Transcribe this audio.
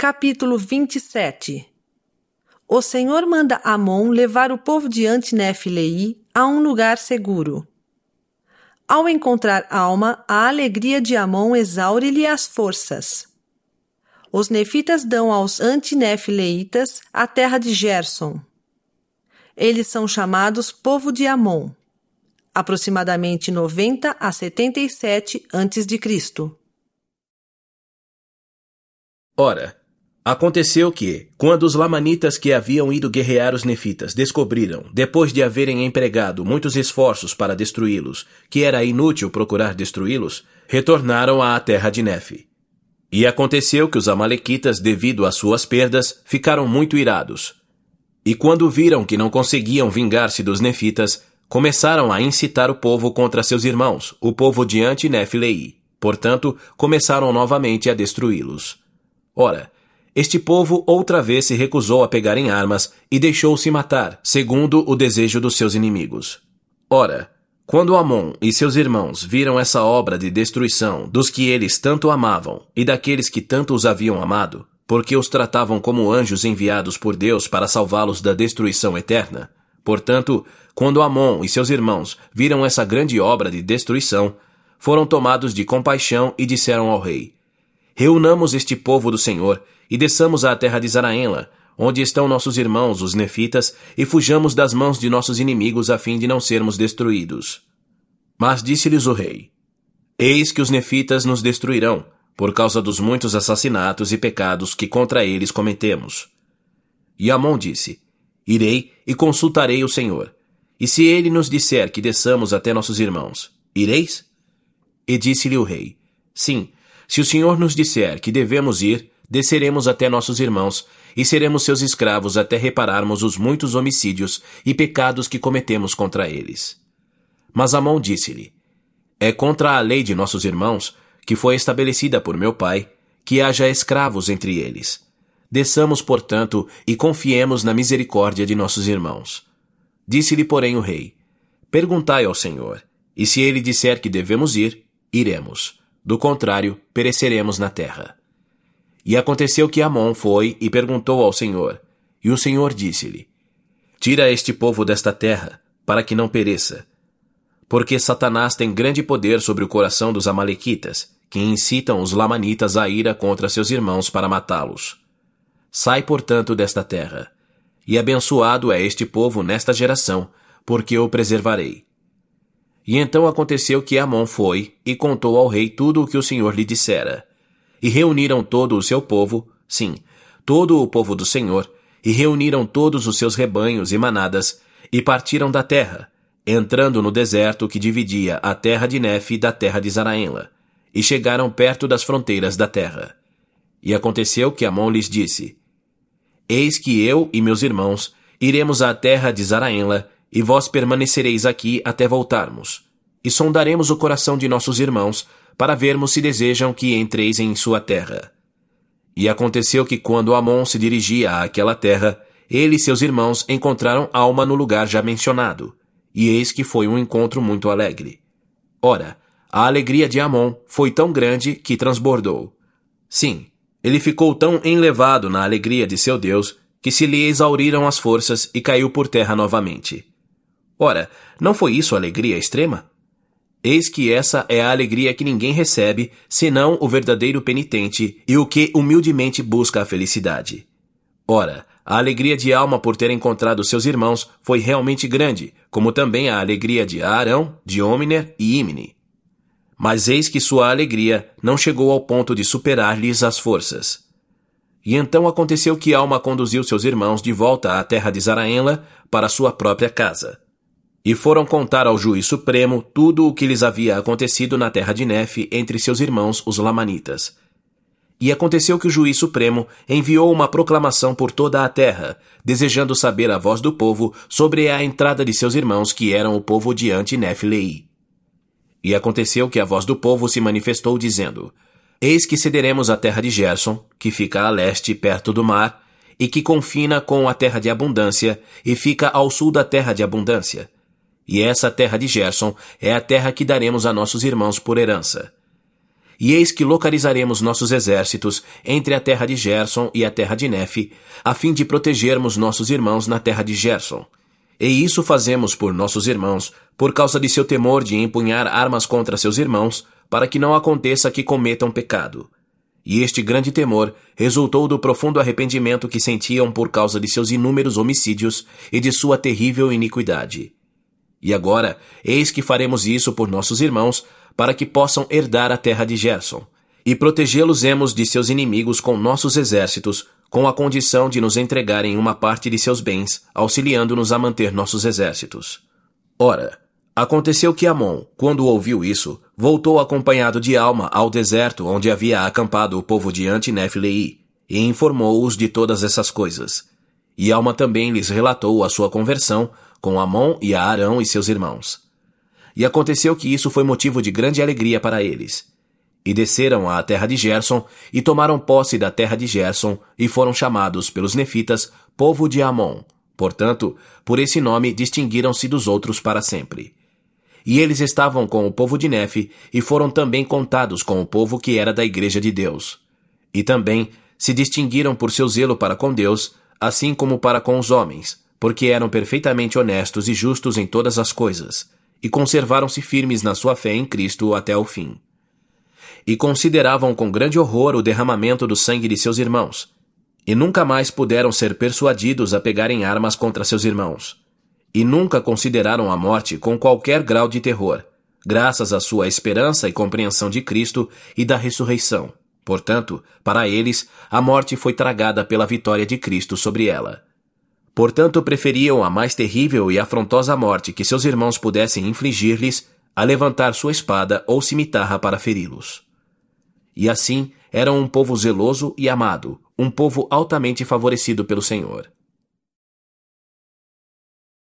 Capítulo 27. O Senhor manda Amon levar o povo de Anti-Nefilei a um lugar seguro. Ao encontrar Alma, a alegria de Amon exaure-lhe as forças. Os nefitas dão aos antinefileitas a terra de Gerson. Eles são chamados povo de Amon, aproximadamente 90 a 77 a.C. Ora, aconteceu que, quando os lamanitas que haviam ido guerrear os nefitas descobriram, depois de haverem empregado muitos esforços para destruí-los, que era inútil procurar destruí-los, retornaram à terra de Nefe. E aconteceu que os amalequitas, devido às suas perdas, ficaram muito irados. E quando viram que não conseguiam vingar-se dos nefitas, começaram a incitar o povo contra seus irmãos, o povo de Anti-Nefilei. Portanto, começaram novamente a destruí-los. Ora, este povo outra vez se recusou a pegar em armas e deixou-se matar, segundo o desejo dos seus inimigos. Ora, quando Amon e seus irmãos viram essa obra de destruição dos que eles tanto amavam e daqueles que tanto os haviam amado, porque os tratavam como anjos enviados por Deus para salvá-los da destruição eterna, portanto, quando Amon e seus irmãos viram essa grande obra de destruição, foram tomados de compaixão e disseram ao rei: reunamos este povo do Senhor e desçamos à terra de Zaraenla, onde estão nossos irmãos, os nefitas, e fujamos das mãos de nossos inimigos a fim de não sermos destruídos. Mas disse-lhes o rei: eis que os nefitas nos destruirão, por causa dos muitos assassinatos e pecados que contra eles cometemos. E Amon disse: irei e consultarei o Senhor. E se ele nos disser que desçamos até nossos irmãos, ireis? E disse-lhe o rei: sim, se o Senhor nos disser que devemos ir, desceremos até nossos irmãos, e seremos seus escravos até repararmos os muitos homicídios e pecados que cometemos contra eles. Mas Amon disse-lhe: é contra a lei de nossos irmãos, que foi estabelecida por meu pai, que haja escravos entre eles. Desçamos, portanto, e confiemos na misericórdia de nossos irmãos. Disse-lhe, porém, o rei: perguntai ao Senhor, e se ele disser que devemos ir, iremos. Do contrário, pereceremos na terra. E aconteceu que Amon foi e perguntou ao Senhor, e o Senhor disse-lhe: tira este povo desta terra, para que não pereça. Porque Satanás tem grande poder sobre o coração dos amalequitas, que incitam os lamanitas à ira contra seus irmãos para matá-los. Sai, portanto, desta terra. E abençoado é este povo nesta geração, porque o preservarei. E então aconteceu que Amon foi e contou ao rei tudo o que o Senhor lhe dissera. E reuniram todo o seu povo, sim, todo o povo do Senhor, e reuniram todos os seus rebanhos e manadas, e partiram da terra, entrando no deserto que dividia a terra de Nefe da terra de Zaraenla, e chegaram perto das fronteiras da terra. E aconteceu que Amon lhes disse: eis que eu e meus irmãos iremos à terra de Zaraenla, e vós permanecereis aqui até voltarmos, e sondaremos o coração de nossos irmãos, para vermos se desejam que entreis em sua terra. E aconteceu que quando Amon se dirigia àquela terra, ele e seus irmãos encontraram Alma no lugar já mencionado, e eis que foi um encontro muito alegre. Ora, a alegria de Amon foi tão grande que transbordou. Sim, ele ficou tão enlevado na alegria de seu Deus, que se lhe exauriram as forças e caiu por terra novamente. Ora, não foi isso alegria extrema? Eis que essa é a alegria que ninguém recebe, senão o verdadeiro penitente e o que humildemente busca a felicidade. Ora, a alegria de Alma por ter encontrado seus irmãos foi realmente grande, como também a alegria de Arão, de Ómner e Imne. Mas eis que sua alegria não chegou ao ponto de superar-lhes as forças. E então aconteceu que Alma conduziu seus irmãos de volta à terra de Zaraenla para sua própria casa. E foram contar ao juiz supremo tudo o que lhes havia acontecido na terra de Nefe entre seus irmãos, os lamanitas. E aconteceu que o juiz supremo enviou uma proclamação por toda a terra, desejando saber a voz do povo sobre a entrada de seus irmãos, que eram o povo de Anti-Nefilei. E aconteceu que a voz do povo se manifestou, dizendo: eis que cederemos a terra de Gerson, que fica a leste, perto do mar, e que confina com a terra de abundância, e fica ao sul da terra de abundância. E essa terra de Gerson é a terra que daremos a nossos irmãos por herança. E eis que localizaremos nossos exércitos entre a terra de Gerson e a terra de Nefe, a fim de protegermos nossos irmãos na terra de Gerson. E isso fazemos por nossos irmãos, por causa de seu temor de empunhar armas contra seus irmãos, para que não aconteça que cometam pecado. E este grande temor resultou do profundo arrependimento que sentiam por causa de seus inúmeros homicídios e de sua terrível iniquidade. E agora, eis que faremos isso por nossos irmãos, para que possam herdar a terra de Gerson, e protegê-los-emos de seus inimigos com nossos exércitos, com a condição de nos entregarem uma parte de seus bens, auxiliando-nos a manter nossos exércitos. Ora, aconteceu que Amon, quando ouviu isso, voltou acompanhado de Alma ao deserto onde havia acampado o povo de Anti-Nefilei, e informou-os de todas essas coisas. E Alma também lhes relatou a sua conversão com Amon e a Arão e seus irmãos. E aconteceu que isso foi motivo de grande alegria para eles. E desceram à terra de Gerson, e tomaram posse da terra de Gerson, e foram chamados pelos nefitas povo de Amon. Portanto, por esse nome distinguiram-se dos outros para sempre. E eles estavam com o povo de Nefe, e foram também contados com o povo que era da igreja de Deus. E também se distinguiram por seu zelo para com Deus, assim como para com os homens, porque eram perfeitamente honestos e justos em todas as coisas, e conservaram-se firmes na sua fé em Cristo até o fim. E consideravam com grande horror o derramamento do sangue de seus irmãos, e nunca mais puderam ser persuadidos a pegarem armas contra seus irmãos. E nunca consideraram a morte com qualquer grau de terror, graças à sua esperança e compreensão de Cristo e da ressurreição. Portanto, para eles, a morte foi tragada pela vitória de Cristo sobre ela. Portanto, preferiam a mais terrível e afrontosa morte que seus irmãos pudessem infligir-lhes a levantar sua espada ou cimitarra para feri-los. E assim, eram um povo zeloso e amado, um povo altamente favorecido pelo Senhor.